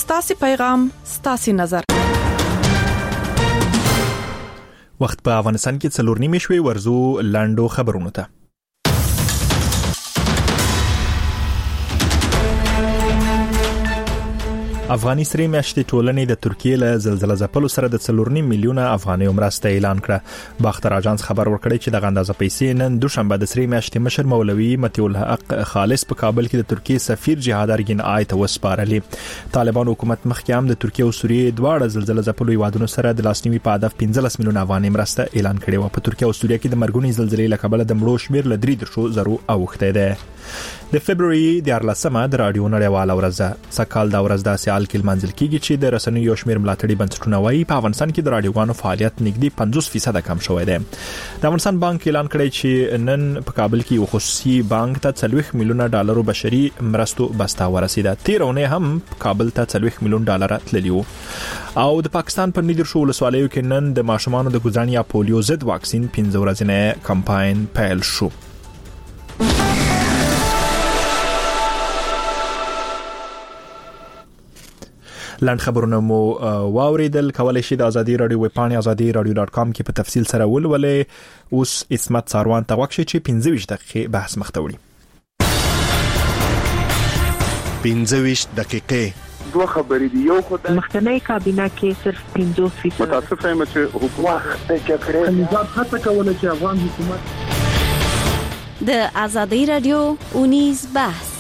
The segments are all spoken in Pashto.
ستاسو پیغام ستاسو نظر. وخت په افغانستان کې 4 نیمې شوي ورزو لاندو خبرونه ته. افغاني سری میاشتې ټولنې د ترکیه له زلزلې ځپلو سره د 4.5 میلیونه افغاني مرسته اعلان کړه. باختر اژانس خبر ورکړی چې د غندازه پیسې نن دوشنبه د سری میاشتې مشر مولوي متي الحق خالص په کابل کې د ترکیه سفیر جهاد ارګین آی ته وسپارلې. طالبان حکومت مخکې هم د ترکیه او سوریې دواړه زلزلې ځپلو هیوادونو سره د لاسنیوي په هدف 15 میلیونه افغاني مرسته اعلان کړې و. په ترکیه او سوریې کې د مرګونې زلزلې له کبله د مړو شمیر له 3.0 اوښته ده. د فبراير د 14مه د رادیو نړیواله ورځ سکهال دا ورځ د سیال کې منځل کېږي چې د رسنیو شمیر ملاتړي بنسټونه وايي په افغانستان کې د رادیوګانو فعالیت نږدې 50% کم شوی دی. د افغانستان بانک اعلان کړی چې نن په کابل کې یو خصوصي بانک ته 40 میلیونه ډالر بشري مرستو بسته ورسیده. تیرونه هم کابل ته 40 میلیون ډالر تللی وو. او د پاکستان په نیدر شو ولسوالیو کې نن د ماشومانو د ګوزان یا پولیو ضد واکسین 15 ورځې کمپاین پیل شو. لاند خبرونه مو واوریدل. کولای شئ د ازادي رادیو ویب پاڼې azadi.radio.com کې په تفصیل سره ولولئ. اوس اسمت ساروان ته وخت چې 15 دقیقې بحث مختوړي. 15 دقیقې دوه خبرې دي. یو خدای مخکنی کابینه کې صرف 50% متاسف یم چې حکومت کې نظام هڅه کوله چې افغان حکومت د ازادي رادیو اونیز بحث.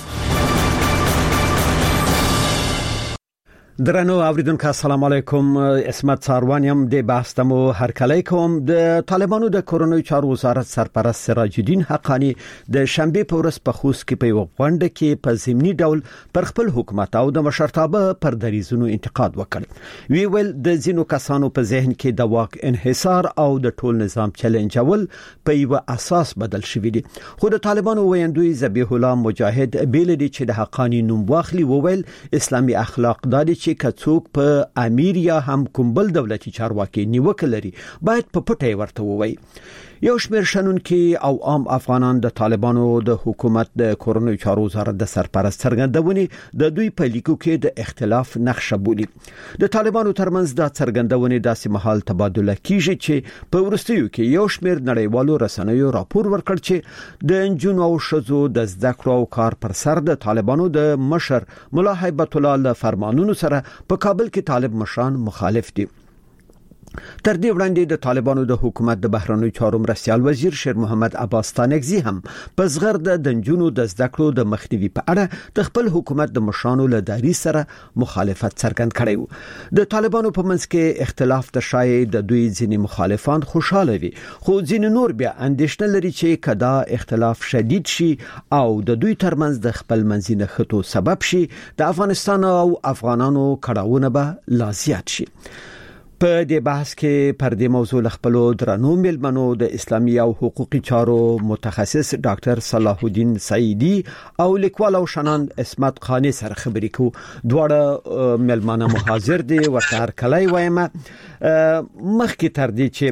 درنو اوریدونکو السلام علیکم. اسمت ساروانیم د بحث تمو هر کله کوم. د طالبانو د کورونوي چارو وزارت سرپرست سراج الدین حقانی د شنبه په ورځ په خوست کې په غونډه کې په ضمني ډول پر خپل حکومت او د مشرتابه پر دریزونو انتقاد وکړ. وی ویل د زینو کسانو په ذهن کې د واک انحصار او د ټول نظام چیلنجول په یو اساس بدل شوی دی. خو د طالبانو ویندوی ذبیح الله مجاهد بیل دي چې د حقانی نوم واخلي. وویل اسلامي اخلاق دادي چې کڅوک په امیر یا هم کوم بل دولتي چارواکي نیوکه لري باید په پټه ورته ووایي. یو شمېر شنونکي او عام افغانان د طالبانو د حکومت د کورونوي چارو وزارت د سرپرست څرګندونې د دوی په لیکو کې د اختلاف نقشه بولي. د طالبانو ترمنځ د څرګندونې داسې مهال تبادله کیږي چې په ورستیو کې یو شمېر نړیوالو رسنیو راپور ورکړ چې د انجونو او شذو د زده کړو او کار پر سر د طالبانو د مشر ملا هیبت الله له فرمانونو سره په کابل کې طالب مشران مخالف دي. تر دې وړاندې د طالبانو د حکومت د بهرنیو چارو مرستیال وزیر شیر محمد عباس تانکزی هم په زغرد د انجونو د زده کړو د مخنیوي په اړه د خپل حکومت د مشرانو له داري سره مخالفت څرګند کړی و. د طالبانو په منځ کې اختلاف ته شایي د دوی ځینې مخالفان خوشاله وي، خو ځینې نور بیا اندېښنه لري چې کدا اختلاف شدید شي او د دوی ترمنځ د خپل منځي نښتو سبب شي د افغانستان او افغانانو کړهونه به لا زیات شي. په دې بحث کې پر دې موضوع خپلو درنو ملمنو د اسلامي او حقوقي چارو متخصص ډاکټر صلاح الدین سعیدی او لیکوال او شنان اسمت خانی سره خبرې کو. دواړه ملمانه حاضر دي ورته هر کله وایم. مخکې تر دې چې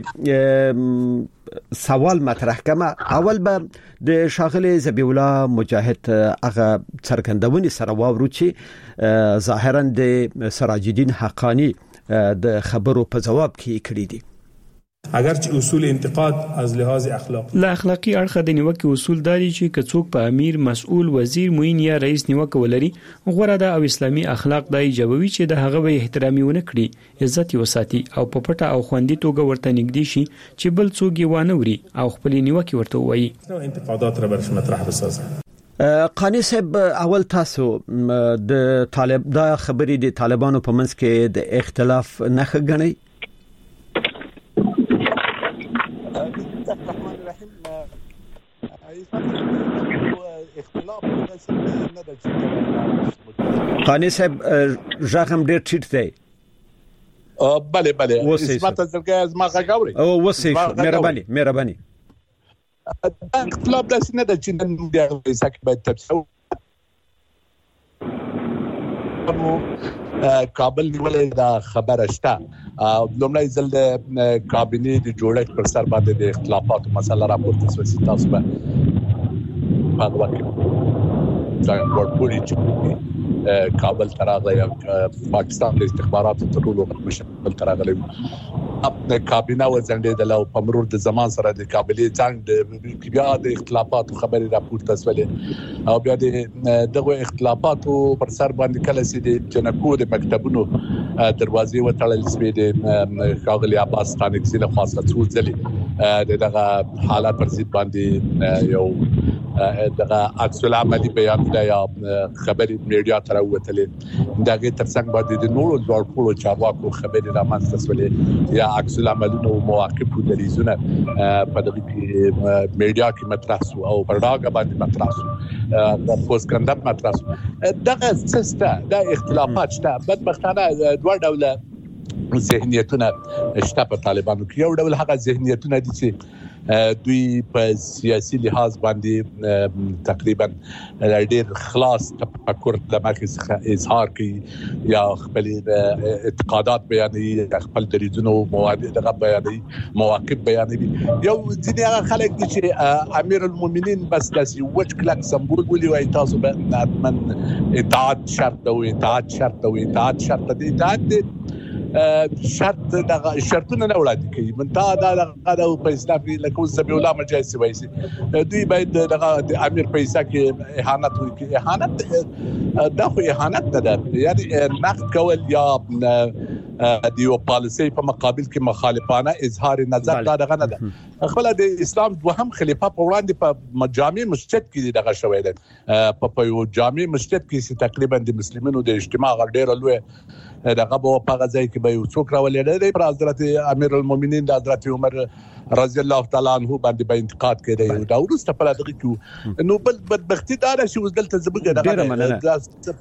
سوال مطرح کما اول به د شاغله ذبیح الله مجاهد هغه څرګندونې سره واورو چې ظاهرا د سراج الدین حقانی د خبرو په جواب کې کړی دي. اگرچه اصول انتقاد از لحاظ اخلاق لا اخلاقی اړخ د نیوکه اصول داري چې کڅوک په امیر مسؤل وزیر موین یا رئیس نیوکه ولري غوړه د او اسلامي اخلاق دای جوابي چې د هغه به احترامي ونه کړي، عزت یې وساتي او په پټه او خوندي توګه ورته نږدې شي چې بل څوک یې وانه وري او خپل نیوکه ورته وایي. انتقادات را برش مطرح بسازه. قانی صاحب اول تاسو د طالب دا خبرې د طالبانو په منځ کې د اختلاف نښه ګڼئ؟ قانی صاحب ژغم ډېر ټیټ دی. بله اسمت زرګه از ما غاوري او وسی مهرباني اختلاف داسې نه ده چې نن بیا سکه باید تفصیل کابل نیولې دا خبره شته. لومړی ځل د کابینې د جوړښت پر سر باندې د اختلافاتو مسله راپورته شوه. تاسو به هغه وخت ورپوري چې کابل تراغلی پاکستان د استخباراتو ټولو مشکل تراغلی خپل کابینه وزنده د په مرور د زمان سره د کابلې څنګه د بیا د اختلافاتو خبري راپورته شولې او بیا دغه اختلافاتو پر سر باندې کله سي د جنکو د مکتبونو دروازې وټړل شوې د ښاغلي عباس ستانکزي له خاصه څو ځلې دغه حالات پر ضد باندې یو دغه عکس العملي بیان دی یا خبري میډیا تر وته دغه ترڅنګ باندې د نورو ځوړپلو چارواکو خبري را منځته سولې یا عکس العملونو مواقف دلیزونه په دغه میډیا کې مطرح شو او په راګه باندې مطرح شو د پوسټ مطرح شو دغه سیستم د اختلافات شته بدبختانه دوه ډوله ذهنیتونه شته په طالبانو کې یو ډول هغه ذهنیتونه دي چې دوی په سیاسي لحاظ باندې تقریبا ډېر خلاص تفکر د مخې اظهار کوي یا خپل اعتقادات بیانوي خپل دریځونو مواد دغه بیانوي مواقف بیانوي یو ځینې هغه خلک دي چې امیر المؤمنین بس داسې وچ کلک سمبول ولي وای تاسو به من اطاعت شرط او اطاعت شرط او اطاعت شرط دي اطاعت شرط دغه شرطونه نه وړاندې کوي منتها دا په اسلام کې لکه زبی الله مجاز وایي دوی باید دغه امیر پیسې کې اهانت وکړي اهانت دا خو اهانت ده یعنی نقد کول یا دیو پالیسي په مقابل کې مخالفانه اظهار نظر دا دغه نه ده خپل د اسلام دوهم خلیفہ په وړاندې په جامع مسجد کې دغه شوی ده په یو جامع مسجد کې تقریبا د مسلمانانو د اجتماع غړي لوي دغه په هغه ځای کې به یو څوک راولې دی پر حضرت امیر المؤمنین د حضرت عمر رضی الله تعالی عنہ باندې به انتقاد کړي دا ورسته په دغه کې نو بل بدبختی دا چې وزدلته زبګه دغه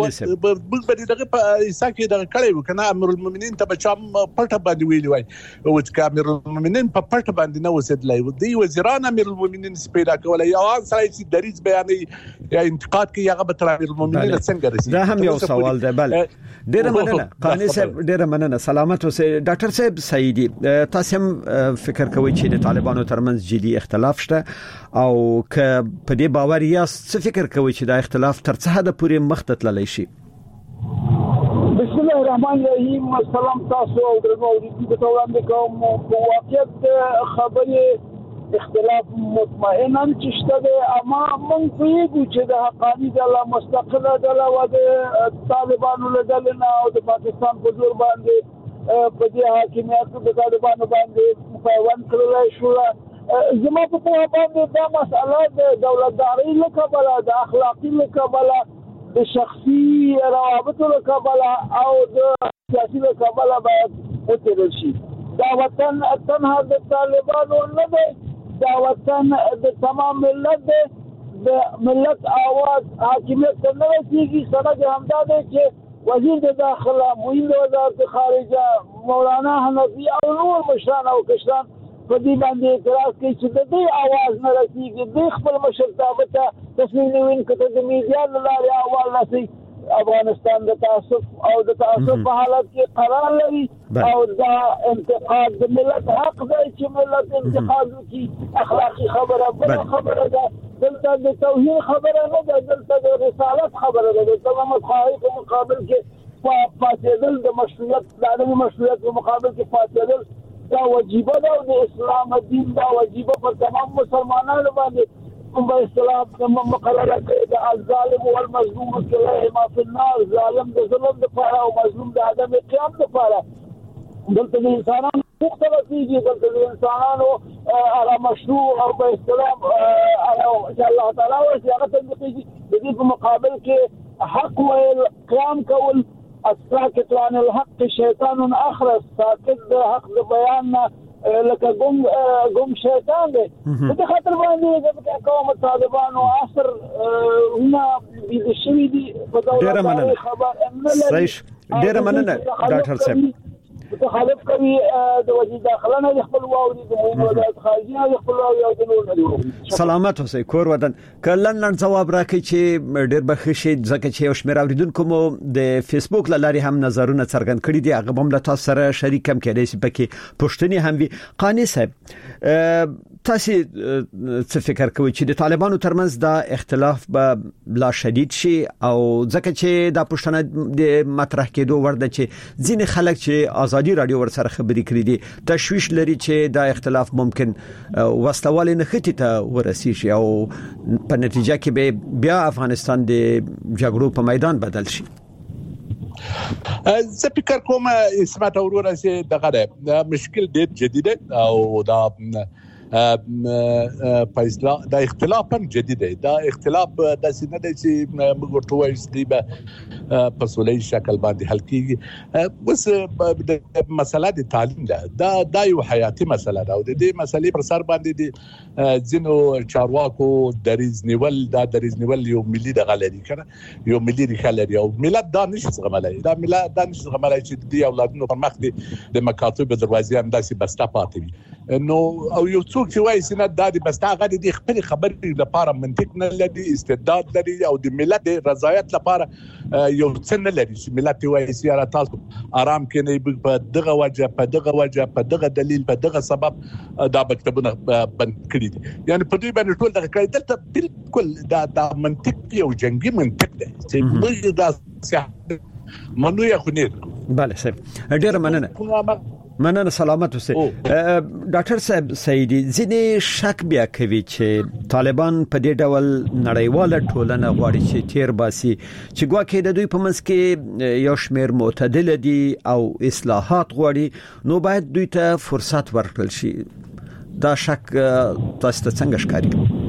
په دغه په عیسی کې دغه کړي وکنه امیر المؤمنین ته بچام پټه باندې ویلی وای او چې امیر المؤمنین په پټه باندې نه وسیدلای دی وزیران امیر المؤمنین پیدا کولای یا سړی چې دریځ بیانې یا انتقاد کوي هغه به امیر المؤمنین څنګه رسي دا هم یو سوال دی بل ډیر مننه قانوني صاحب ډیر مننه سلامت اوسئ ډاکټر صاحب سعیدی تاسو هم فکر کوئ چې د طالبانو ترمنځ جدي اختلاف شته او ک په دې باور یاست څه فکر کوئ چې دا اختلاف تر څه حد پورې مخ ته تللی شي بسم الله الرحمن الرحیم سلام تاسو او درنو اوریدونکو ته وړاندې کوم په واقعیت خبرې اختلاف مطمئنا چې شته ده اما موږ پیږو چې د حقانی ډله مستقله ډله و د طالبانو له ډلې نه او د پاکستان په زور باندې په دې حاکمیت د طالبانو باندې پیوند کړل شو زما په توګه باندې دا مسله د دولتداري له کبله د اخلاقی له کبله د شخصي روابط له کبله او د سیاسي له کبله باید وترل شي دا وطن تنها د طالبانو نه دی دا وطن د تمام ملت دی د ملت आवाज حاکمیت نه رسیږي سند همدا دی چې وزیر د داخله معین وزارت خارجه مولانا حنفی او نور مشران او کشران په دې باندې اعتراض کوي چې د دې आवाज نه رسیږي د خپل مشرتابه ته تصمیم نیول کته د میډیا لارې اول نشي افغانستان د تعصب او د تعصب په حالت کې قرار لري او دا انتقاد د ملت حق دی چې ملت انتقاد وکړي اخلاقی خبره بل خبره ده دلته د توحید خبره نه ده دلته د رسالت خبره ده د تمام خواهی په مقابل کې فاسدل د مشروعیت د عدم مشروعیت په مقابل کې فاسدل دا واجبه ده او د اسلام دین دا واجبه پر تمام مسلمانانو باندې په اسلام مقرره کړی د الظالم والمظلوم كلهما في النار ظالم د ظلم لپاره او مظلوم د عدم قیام لپاره دلته د انسانانو مختلف دي دلته د انسانانو على مشروع او په اسلام او الله تعالی او هغه تنقیږي د دې په مقابل کې حق او قیام کول الساکت عن الحق شیطان اخرس ساکت د حق د بیان لکه ګم شیطان دی په خاطر باندې د قوم طالبانو اثر هنا د شوی دی په دولت خبر ډیر مننه ډاکټر صاحب متخالف کوي د وزیر داخله نه خپل واوري د وزارت خارجه نه خپل واوري او د نور نه. سلامت اوسئ کور ودان. کلن جواب راکړي چې ډېر بخښي ځکه چې یو شمېر اوریدونکو مو د فیسبوک لاري هم نظرونه څرګند کړي دي، هغه هم له تاسو سره شریک هم کړي چې پکې پښتني هم وي. قانی صاحب تاسو څه فکر کوئ چې د طالبانو ترمنځ دا اختلاف به لا شدید شي او ځکه چې دا پښتنه د مطرح کېدو ورده چې ځینې خلک چې ازادي رادیو ور سره خبرې کړې دي تشویش لري چې دا اختلاف ممکن وسلوال نه ختی ته ورسیږي او په نتیجه کې به بیا افغانستان د جګړو په میدان بدل شي. زه فکر کوم اسمت اورور چې دغه مشکل ډېر جدي دی او دا فیصله دا اختلاف هم جدي دی. دا اختلاف د سینې د چې موږ ورته وایو چې به په سولې شکل باندې حل کیږي. بس د مسله د تعلیم ده دا یو حیاتي مسله ده او د دې مسلې پر سر باندې د ځینو چارواکو دریز نیول یو ملي دغه لري کنه یو ملي ریښه لري او ملت دا نشي زغملای چې د اولادونو پر مخ د مکاتب دروازې هم داسې بسته پاتې وي. نو او یو څوک چې وایي چې نه د بسته غړي د خپل خبرې لپاره منطق نه لري، استعداد لري او د ملت د رضایت لپاره یو څه نه لري چې ملت وایي چې را تاسو آرام کې نه په دغه وجه په دغه دلیل په دغه سبب دا مکتبونه بند کړی دي. یعنی په دې باندې ټول دغه کوي دلته بالکل دا منطق یو جنگي منطق دی چې موږ دا سیاست منو یا خنیر. بله صاحب ډیر مننه سلامت اوسئ. ډاکټر صاحب سعیدی ځینې شک بیا کوي چې طالبان په دې ډول نړیواله ټولنه غواړي چې تیر باسي چې ګواکې د دوی په منځ کې یو شمېر معتدل دي او اصلاحات غواړي نو باید دوی ته فرصت ورکړل شي. دا شک تاسو ته څنګه ښکاري؟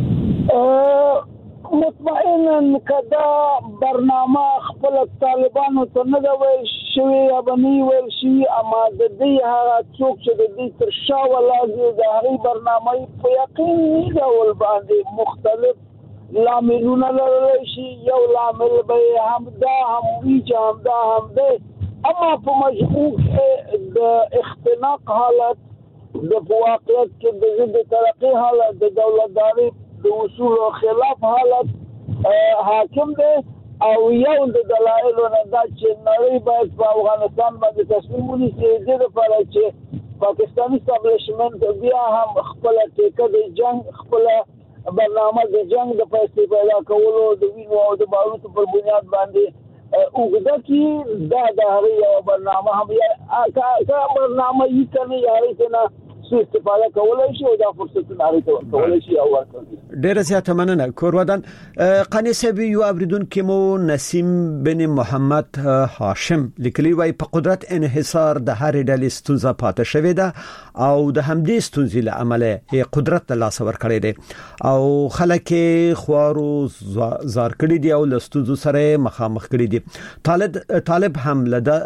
مطمئنا کدا برنامه خپل طالبانو ته نه دی ویل شوی یا بنی ویل شي اما د دې هغه څوک چې د دې تر شا ولازم د هغه برنامه په یقیني ډول باندې مختلف لاملونه لري شي. یو لامل به همدا هم دی اما په مجموع د اختناق حالت د واقعیت کې د ضد ترقی حالت د دولتداري د اصول او خلاف حالت حاکم دی او یو د دلایلو نه دا چې نړۍ باید په افغانستان باندې تصمیم ونیسي د لپاره چې پاکستاني اسټابلیشمنت بیا هم خپل ټیکه د جنگ خپل برنامه د جنگ د پیسې پیدا کولو د وینو او د باروتو پر بنیاد باندې وګدا کی دا د هغه برنامه هم یا برنامه یې کنه یا نه استفاده کولای شي او دا فرصتونه لري کولای شي او ورکړي. ډیره زیاته مننه کور ودان. قانی صاحب یو اوریدونکو مو نسیم بن محمد هاشم لیکلی وای په قدرت انحصار د هر ډلې ستونزه پاتې شوې ده او د همدې ستونزې له امله قدرت ته لاس ور کړی دی او خلک خوارو زار کړی دي او له ستونزو سره مخامخ کړی دي. طالب هم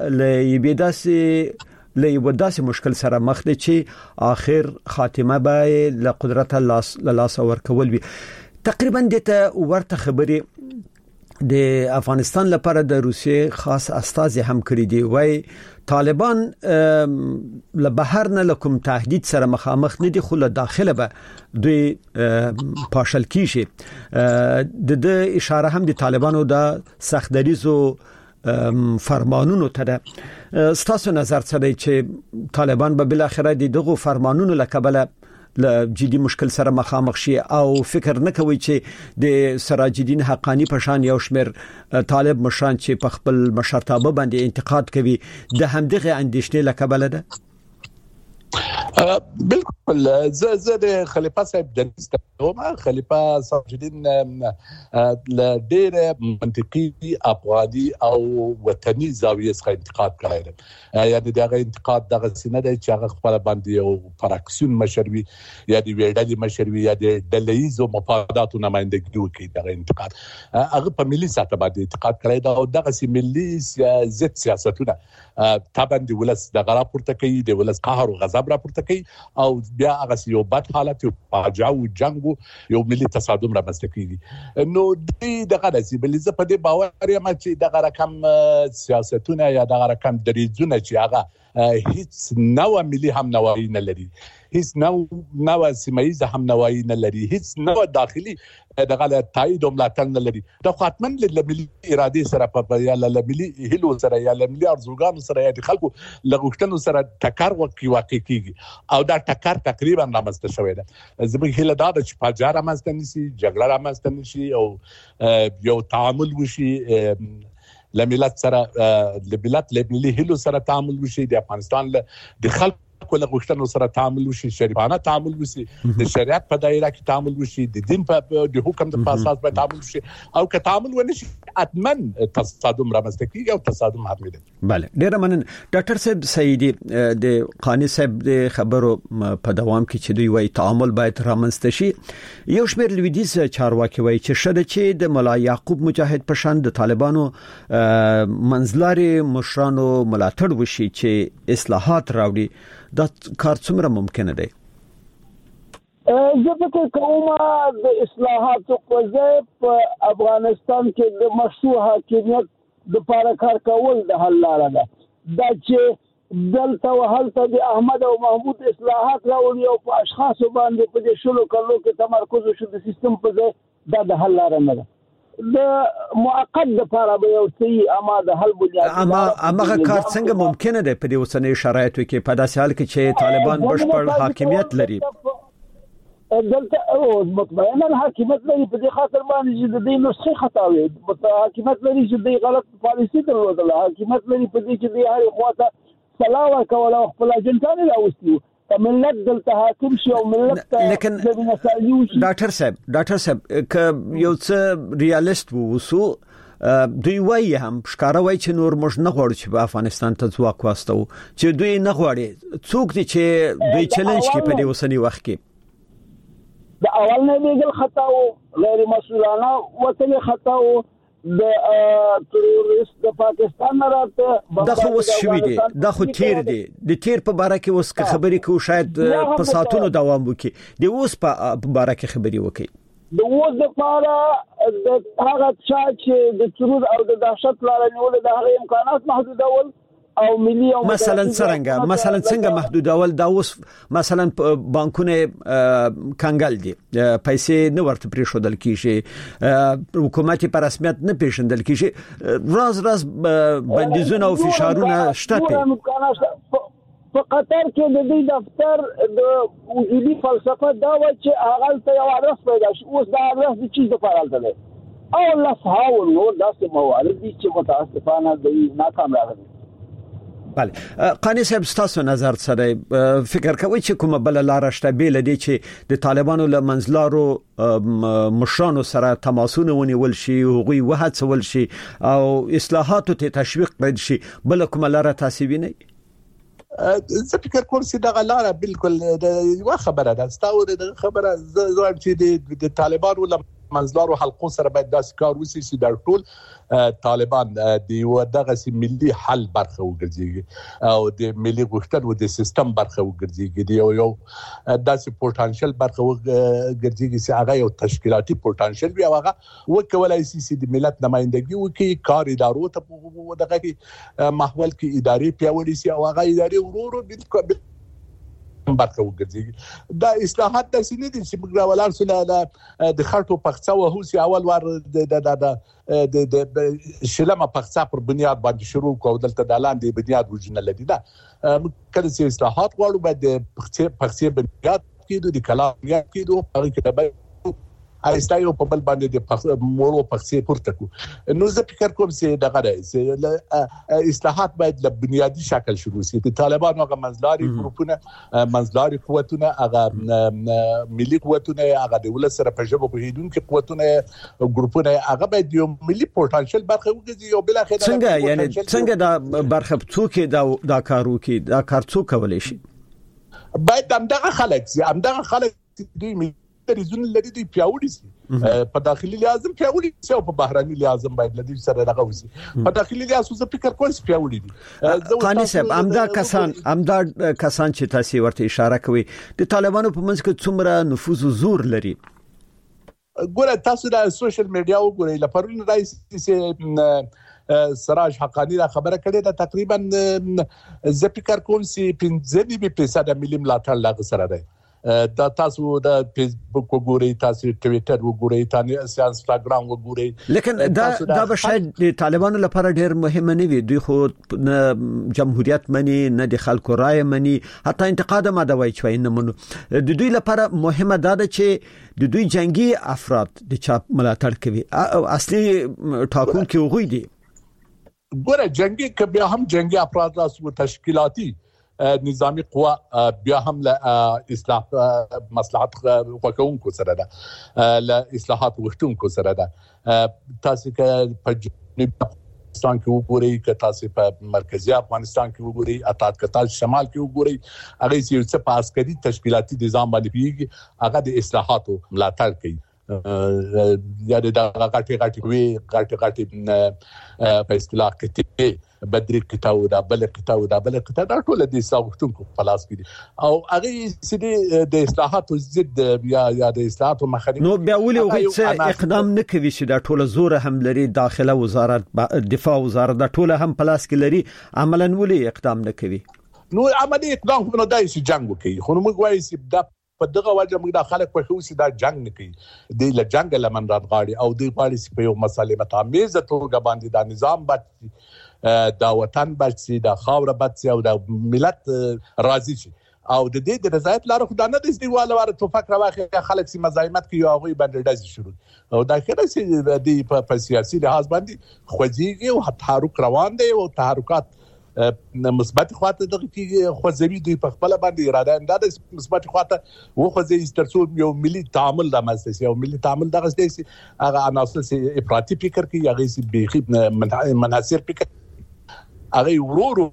له وداسې مشکل سره مخ دي چې آخر خاتمه به له قدرت لاس ورکول وي. تقریبا دته ورته خبري د افغانستان لپاره د روسیې خاص استازي هم کړی دی. وای طالبان له بهر نه لکم تهدید سره مخامخ نه دي خو له داخله به دوی پاشل کیږي. د اشاره هم د طالبانو د سختدریزو فرمانونو ته ده. ستاسو نظر څه دی چې طالبان به بل اخر دغه فرمانونو لکبله له جدي مشکل سره مخامخ شي او فکر نه کوي چې د سراج الدین حقانی په شان یو شمېر طالب مشران چې په خپل مشرتابه باندې انتقاد کوي د همدغه اندیشنې لکبله ده؟ بالکل زه د خلیفہ صاحب د نستوم خلیفہ سراج الدین ډېر منطقي افغاني او وطني زاویه څخه انتقاد کړی دی. یعنی دغه انتقاد دغه سینه دی چې هغه خپل باندې یو فراکسیون مشروي یا د ویډلې مشروي یا د دلایزو مفاداتو نمائندګي کوي. دغه انتقاد هغه په ملي سطح باندې انتقاد کړی دی او دغه سي ملي ضد سیاستونه طبعا د ولس د غرا پورته کوي، د ولس قهر او غضب را پورته رامنځته کوي او بیا هغه یو بد حالت یو فاجعه او جنگ یو ملي تصادم رامنځته کوي. نو دغه داسې بل ځ په دې باور یم چې دغه رقم سیاستونه یا دغه رقم دریځونه چې هغه هیڅ نوع ملي هم نوایی نه لري، هیڅ نوع سیمایي هم نوایی نه لري، هیڅ نوع داخلي دغه تایید او ملاتړ نه لري. دا خاطمن له ملي اراده سره په یا له ملي هلو سره یا له ملي ارزوګانو سره یا د خلکو لغښتنو سره ټکر واقع کیږي او دا ټکر تقریبا رامنځته شوی دی. زموږ هیله دا ده چې فاجعه رامنځته نشي، جګړه رامنځته نشي او یو تعامل وشي لملت سره لملت لملي هلو سره تعامل وشي، د افغانستان د خلکو له غوښتنو سره تعامل وشي، شریفانه تعامل وشي، د شریعت په دایره کې تعامل وشي، د دین په د حکم د اساس په تعامل وشي او که تعامل ونشي اتمن تصادم رامنځته کیږي او تصادم حتمي دی. بله، ډیر مننه ډاکټر صاحب سعیدی. د قانی صاحب د خبرو په دوام کې چې دوی وايي تعامل باید رامنځته شي، یو شمېر لویدیز چارواکي وايي چې شته چې د مولا یعقوب مجاهد په شان د طالبانو منځلاري مشرانو ملاتړ وشي چې اصلاحات راوړي. دا کار څومره ممکن دی؟ زه فکر کوم د اصلاحاتو په افغانستان کې د مشروع حاکمیت د لپاره کار کول د حل لاره ده. دا چې دلته وهلته د احمد او محمود اصلاحات راوړي او په اشخاصو باندې په دې شلو کلو کې تمرکز وشي د سیستم په ځای، دا د حل لاره نه ده. د موقت لپاره به یو څه اما د حل بنیاد امغه کار څنګه ممکن دی په دې اوسنۍ شرایطو کې په داسې حال کې چې طالبان بشپړ حاکمیت لري؟ دلته او مطمئنا حاکمیت لري په دې خاطر باندې چې د دې نسخه خطا وي، حاکمیت لري چې د غلط پالیسي درلودله، حاکمیت لري په دې چې د هر خواته سلاوه کوله خپل اجنټان راوستي ملت دلته حاکم شي او ملت لیکن ډاکټر صاحب ک یو څه ریالیست ووسو دوی وایي هم ښکارا وایي چې نور موږ نه غواړو چې په افغانستان ته ځواک واستو، چې دوی نه غواړي څوک دي چې دوی چیلنج کوي په دې اوسنی وخت کې. د اول نه لیګل خطا او غیر مسؤلانه وتل خطا او د تروریست د پاکستان نه راته دا خو وس شوی دی، دا خو تیر دی. د تیر په باره کې اوس خبرې کوو شاید په ساعتونو دوام وکړي، د اوس په باره کې خبرې وکړي. د اوس لپاره د هغه چا چې د ترور او د دهشت لاره نیول د هغه امکانات محدودول او ملي او مثلا څنګه محدودول. دا اوس مثلا بانکونه کنګل دي، پیسې نه ورته پریښودل کیږي، حکومت په رسمیت نه پیژندل کیږي، راز بندیزونه او فشارونه شته. په قطر کې د دې دفتر د وجودي فلسفه دا و چې هغه ته یو ارس پیدا شي، اوس دا ارس د چیز په اړه دی او الله سبحانه نور داسې موارد دي چې متاسفانه د ناکام راغلي. بله، قانی صاحب ستاسو نظر سره فکر کوي چې کومه بل لار شته بیل دي چې د طالبانو له منځلارو مشرانو سره تماسونه ونیول شي، هغوی وهڅول شي او اصلاحاتو ته تشویق کړي شي، بل کومه لار تاسو وینئ؟ زه فکر کوم چې دا لاره بالکل یو خبره ده. ستاسو د خبره زه چې د طالبانو له منځلارو حلقو سره باید داسې کار وشي چې د ټول طالبان د یو دغه ملي حل برخه وګرځي او د ملي غوښتنو د سیستم برخه وګرځي، د یو داسې پوتانشل برخه وګرځي چې هغه یو تشکیلاتي پوتانشل وي او هغه وکولای شي چې د ملت نمائندګي وکړي، کار ادارو ته دغه محول کې اداري پیاوړي شي او هغه اداري ورورو بالکل برخه وګرځي. دا اصلاحات د سینې دي چې موږ راولار سره د خټو پخڅه او هوسي اول ور د شلمه پخڅه پر بنیاد باندې شروع کو دلته د لاندې بنیاد وجنه لدی. دا کله چې اصلاحات غواړو باید پخڅه بنیاد کېدو د کلام بنیاد کېدو هغه کې به ایستایو په بل باندې د مورو پخڅه پورته کو. نو زه فکر کوم چې دغه راځي اصلاحات باید له بنیادی شکل شروع شي. د طالبانو هغه منځلاري ګروپونه، منځلاري قوتونه، هغه ملي قوتونه، هغه د ولس سره په ژبه پوهیدونکو قوتونه ګروپونه، هغه باید یو ملي پوتانشل برخه وګرځي او بل اخر څنګه دا برخه څوک دا کارو کې دا کار څوک کولای شي؟ باید همدغه خلک دوی دریزونه لري دوی پیاوړي سي په داخلي لحاظ پیاوړي سي او په بهراني لحاظ باید لدی سره دغه وسی په داخلي لحاظ څه فکر کوي پیاوړي دي قانی صاحب امدا کسان چې تاسو ورته اشاره کوي د طالبانو په منځ کې څومره نفوذ او زور لري ګوره تاسو د سوشل میډیا وګورئ لپاره رئیس سراج حقانی را خبره کړې ده تقریبا زه فکر کوم چې 15% ملي ملاتړ لاغ سره ده دا تاسو د فیسبوک وګورئ تاسو ټویټر وګورئ تاسو انستګرام وګورئ لیکن دا به شاید د طالبانو لپاره ډېر مهم نه وي دوی خو جمهوریت مني نه د خلکو رائے مني حتی انتقاد ما دا وایي چې نه منو د دوی لپاره مهمه ده چې د دوی جنگي افراد د چا ملاتړ کوي اصلي ټاکونکي وګوي دي ګوره جنگي کبه هم جنگي افراد راسو تشکیلاتی نظامی قوا بیا هم له اصلاح مصلحت وکونکو سره ده له اصلاحات وختونکو سره ده تاسو کې په افغانستان کې وګورئ که تاسو په مرکزی افغانستان کې وګورئ اتات کتال شمال کې وګورئ هغه چې په عسکري تشکیلاتي نظام باندې پیږي هغه د اصلاحاتو ملاتړ کوي یا د غاټي په اصطلاح کې بدري کتاب دا بل کتاب ټول د اصلاحاتو په لاس کې دي او هغه چې د اصلاحاتو ضد یا د اصلاحاتو مخالف نو بیا ولې وغوښته اقدام نه کوي چې دا ټول زور هم لري داخله وزارت دفاع وزارت دا ټول هم په لاس کې لري عملاً ولې اقدام نه کوي نو عملي اقدام خو نه دای چې جنگ وکړي خو موږ وایي چې دا په دغه وجه موږ د خلک په خوسي دا جنگ نه کوي د لجنګ لمن راغړي او د پالیسي په یو مسالې متعمز توګه باندې دا نظام بچي دا وطن بچي دا خاور بچي او دا ملت راضي شي او د دې د رضایت لاره خدای نه د دیواله واره توفق راوخه خلک سي مزاحمت کوي او غوي باندې داسې شروع او دا کله چې د په سیاسي لحاظ باندې خوځيږي او تحرک روان دي او تحرکات مثبت خواته دغه کې خوځوي دوی په خپل باندې اراده انداز مثبت خواته وخوځي ترڅو یو ملي تعامل د مؤسسه او ملي تعامل دغه ستاسي هغه عناصر سي افراطي فکر کوي هغه سي بيخي منحصر فکر هغه ورورو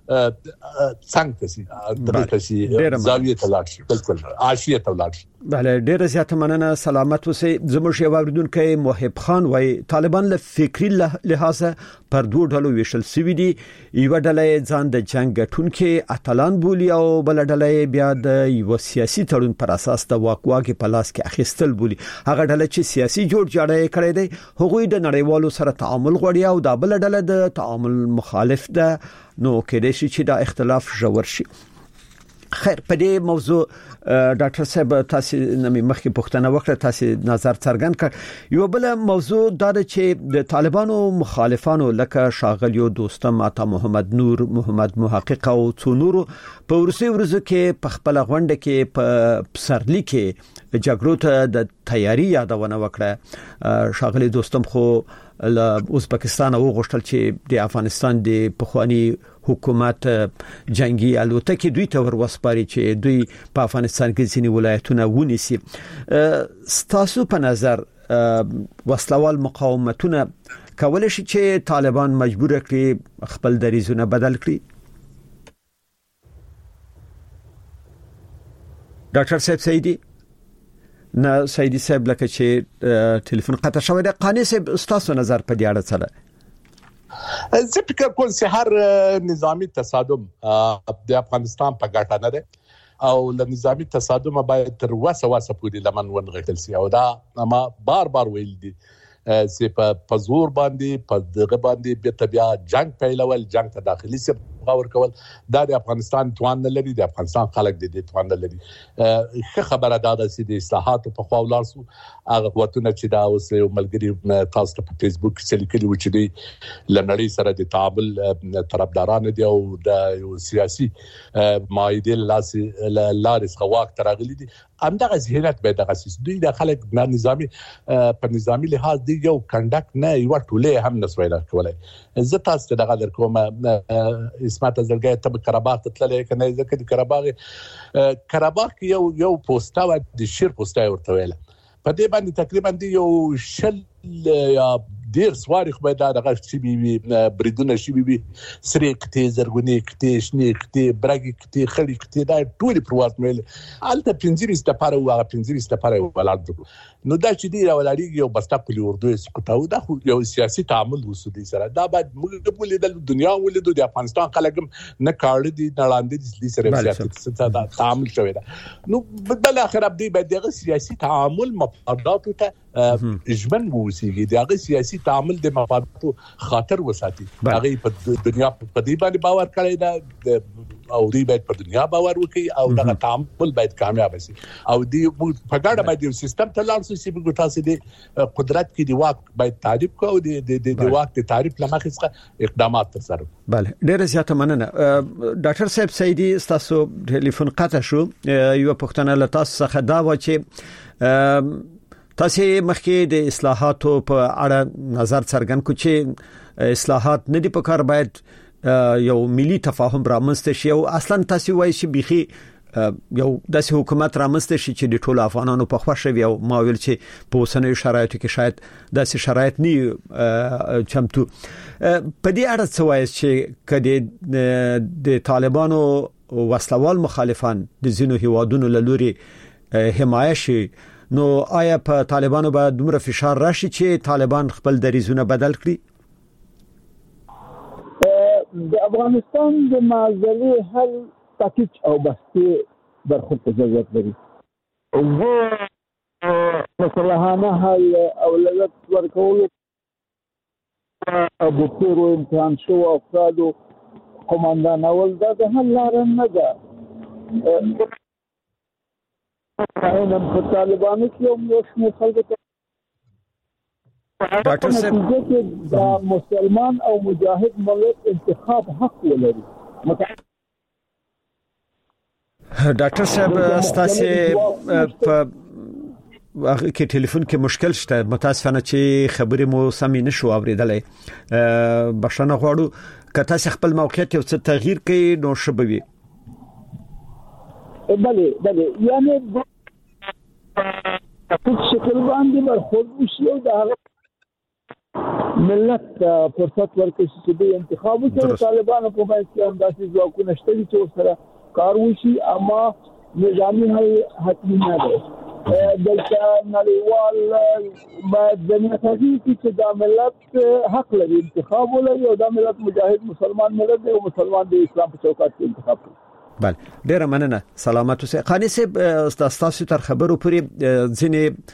څنګه سي دغه سي زاویه تلاش بالکل عاشیه تلاش بله ډیره زیاته مننه سلامت اوسئ زموږ یو اوریدونکو محب خان وای طالبان له فکری لحاظ پر دوه ډلو ویشل سوي دي یو ډله ځان د جنگ ټونکې اتلان بولی او بل ډله بیا د یو سیاسي تړون پر اساس د واکواګي په لاس کې اخیستل بولی هغه ډله چې سیاسي جوړجاړی کړی دی هغوی د نړیوالو سره تعامل غواړي او د بل ډله د تعامل مخالف ده نو کېدای شي چې دا اختلاف ژور شي خیر په دې موضوع ډاکټر صاحب تاسو نمې مخکې پوښتنه وکړه تاسو نظر څرګند کړ یو بل موضوع دا چې د طالبانو مخالفانو لکه شاغلیو دوستم عطا محمد نور محمد محقق او څونورو په ورسي ورځو کې په خپل غونډه کې په سرلی کې جګړو ته د تیاری یادونه وکړه شاغلی دوستم خو له ازبکستان او غوښتل چې د افغانستان د پخوانی حکومت جنگي الوتکې دوی ته ورسپاري چې دوی په افغانستان کې ځینې ولایتونه ونیسي ستاسو په نظر وسلوال مقاومتونه کولای شي چې طالبان مجبور کړي خپل دریزونه بدل کړي ډاکټر صاحب سیدی نه سیدی صاحب لکه چې ټلیفون قطع شوی دی قانی صاحب تاسو نظر په دې اړه څه زه فکر کوم چې هر نظامی تصادم د افغانستان په ګټه نه ده او د نظامی تصادم باید تر وسه پورې لمن ونغښتل شي او دا ما بار ویل دي چې په زور باندې په دغه باندې به طبيعه جنگ پیلول جنگ ته داخلي سي باور کول دا د افغانستان توان نه لري د افغانستان خلک د دې توان نه لري ښه خبره ده چې د اصلاحاتو په خوا ولارسو هغه وختونه چې دا اوس یو ملګری تاسو په فیسبوک کې لیکلي و چې د لنړی سره د تعامل طرفداران دي او د یو سیاسي مایدل لارس خواک ترغلي دي همدغه ذهنیت به دغه سیس دوی د خلک نظامی په نظامی لحاظ دی یو کنډکټ نه یو ټوله هم نسوي کولای زه تاسو دغه در کوم اسمت زلګي ته قرهباغ ته تللې کنه ځکه د قرهباغ کې یو پوسټا د شیر پوسټا ورته ویل په دې باندې تقریبا دی یو شل یا ډیر سواری خو به دغه شي وي بریدونه شي وي سری کته زرغونی کته شنی کته برګ کته خړی کته دا ټول پروات مل الته 15 لپاره او 15 لپاره ولادو نو دا چې دی راولړي یو بستا کلی اردو سکوتاو دا خو یو سیاسي تعامل وسودي سره دا باید موږ په لیدل دنیا ولیدو د افغانستان خلک نه کار دي نه لاندې دي سره سیاسي تعامل شوی دا نو بل اخر ابدي باید دغه سیاسي تعامل مفادات ته اجمن ووسیږي دغه سیاسي تعامل د مفادات خاطر وساتي هغه په دنیا په دې باندې باور کړی دا او دی باید په دنیا باور وکړي او دغه تعامل باید کامیاب شي او دی په ګډه باید یو سیستم ته لاړ شي چې موږ تاسو د قدرت کې دی واک باید تعریف کوو د واک د تعریف لمخې څخه اقدامات ترسره بله ډیره زیاته مننه ډاکټر صاحب سیدی تاسو ټلیفون قطع شو یو پښتنه له تاسو څخه دا و چې تاسو مخکې د اصلاحاتو په اړه نظر څرګند کو چې اصلاحات نه دي په کار باید یو ملي تفاهم رامنځته شي او اصلا تاسو وایي چې بيخي یو داسې حکومت رامنځته شي چې د ټولو افغانانو په خوښه وي او ما ویل چې په اوسنیو شرایطو کې شاید داسې شرایط نه چمتو په دې اړه څه وایي چې کله د طالبانو وسلوال مخالفان د زینو هیوادونو لوري حمایت شي نو آیا په طالبانو باید دومره فشار راشي چې طالبان خپل دریزونه بدل کړي د افغانستان د معضلې حل پاکیج او بحثي برخو ته ضرورت لري مسلحانه حل اولویت ورکول ابو تیرو امتحان شو افرادو قماندان اول دا د حل لار نه ده نن په طالبانو کې یو شمېر خلک ډاکټر صاحب دا مسلمان او مجاهد ملت انتخاب حق ولري ډاکټر صاحب ستاسو په هغه کې ټلیفون کې مشکل شته متاسفانه چې خبرې مو سمې نشو اوریدلې بښنه غواړو که تاسو خپل موقعیت یو څه تغییر کړئ نو شبوي بله یعنی په شکل باندې برخورد وشي او دا ملت فرصت ورکړي چې د انتخاب وکړي طالبانو په باندې کې انداسې ځواکونه شته چې سره کار وشي اما نظامی حل حتمی نه ده دلته نړیوال باید د نتیجې چې دا ملت حق لري انتخاب ولري او دا ملت مجاهد مسلمان ملت دی او مسلمان د اسلام په چوکاټ کې انتخاب کوي بله ډیره مننه سلامت اوسئ خاني صاحب تاسو تر خبرو پورې ځینې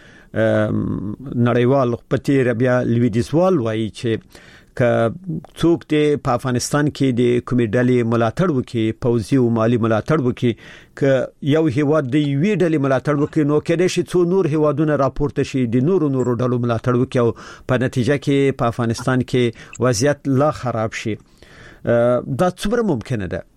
نړیوال پتی ربیا لویدیزوال وایي چې ک څوک په افغانستان کې د کومې ډلې ملاتړ وکي پوځي او مالی ملاتړ وکي ک یو هیواد د وی ډلې ملاتړ وکي نو کېدې شي څو نور هیوادونه راپورته شي د نورو ډلو ملاتړ وکي او په نتیجه کې په افغانستان کې وضعیت لا خراب شي دا څومره ممکنه ده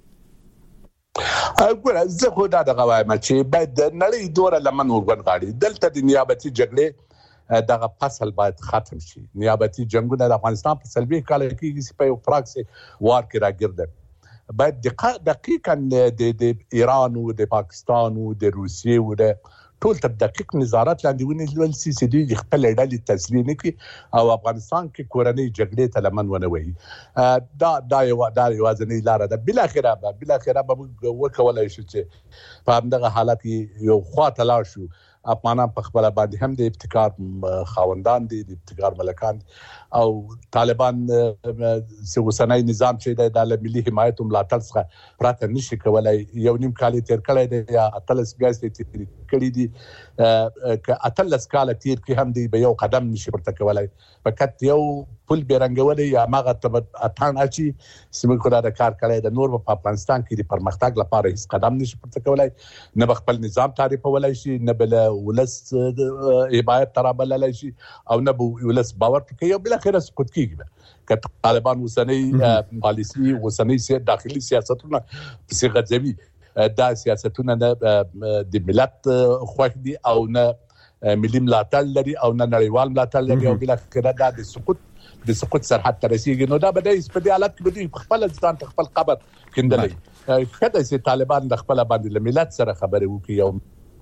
ګوره زه خو دا دغه وایم چې باید د نړۍ دوره لمن ورغړي دلته د نیابتي جګړې دغه فصل باید ختم شي نیابتي جنگونه د افغانستان په سلبي کال کې په یو پراکسي وار کې راګرځي باید دقیقاً د ایران او د پاکستان او د روسیې او د ټول تر دقیق نظارت لاندې ونیول سي چې دوی خپل ډلې تسلیم کړي او افغانستان کې کورنۍ جګړې ته لمن ونه وي دا یو ځنې لار ده بل اخره به وکولای شي چې په همدغه حالت کې یو خواته لاړ شو افغانان په خپل باندې هم د ابتکار خاوندان دي د ابتکار ملکان او طالبان سیاسي نظام چې د ملي حمایت او ملاتړ څخه پراته نشي کولای یو نیم کال تیر کړی دی یا اتلس بیاس تیر کړی دي ک اتلس کال تیر کې هم دی به یو قدم نشي پرته کولای فقط یو پل بیرنګولې یا ماغه اتان اچي سیمه کو دا کار کړی د نور په افغانستان کې د پرمختګ لپاره هیڅ قدم نشي پرته کولای نه خپل نظام تعریفولای شي نه بل ولس حمایت ترابلای شي او نه ولس باور کوي او بل اخر سقوط کیږي که طالبان وسنۍ پالیسي وسنۍ داخلي سیاستونه په غځوي دا سیاستونه د ملت خوښ دي او نه ملي ملاتړ لري او نه نړیوال ملاتړ لري او بل اخر دا د سقوط سرحد ته رسیدي نو دا به د په حالت کې به خپل ځان ته خپل قبر کېندلې کله چې طالبان د خپل باندې ملت سره خبرې وکړي او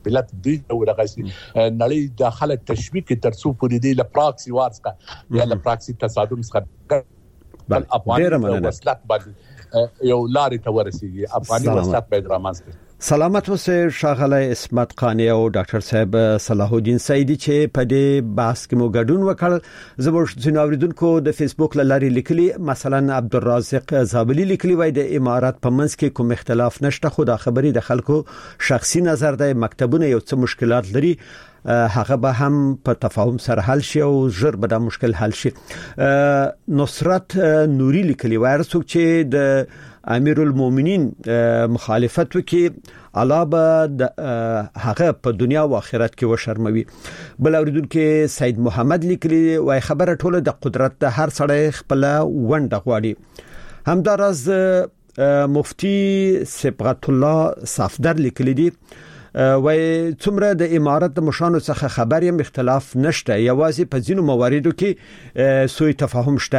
بلد دی ورغسي نړۍ د خلک تشویق ترڅو پورې دی ل پراکسي وارسکه یا ل پراکسي تصادم څخه بل افغاني وسلات باندې یو لارې ته ورسیږي افغاني وسلات باید رامنځته سلامت اوسه شاغله اسمت قانی او ډاکټر صاحب صلاح الدین سیدی چې په دې بحث کې مو ګډون وکړ زموږ جناوریدونکو د فیسبوک لاري لیکلي مثلا عبدالرازق زابلی لیکلي وای د امارات په منځ کې کوم اختلاف نشته خو دا خبري د خلکو شخصي نظر دی مکتبونه یو څه مشکلات لري هغه به هم په تفاهم سره حل شي او ژر به دا مشکل حل شي نصرت نوري لیکلي وای رسوک چې د امیر المؤمنین مخالفت وکي علاوه هغه په دنیا او آخرت کې وشرموي بل اوریدونکو سید محمد لیکلي وای خبره ټوله د قدرت د هر سړی خپل ونده غواړي همدارز مفتی صبغت الله صفدر لیکلي دي وای څومره د امارات د مشانو څخه خبر یم اختلاف نشته یوازې په ځینو مواردو کې سوء تفاهم شته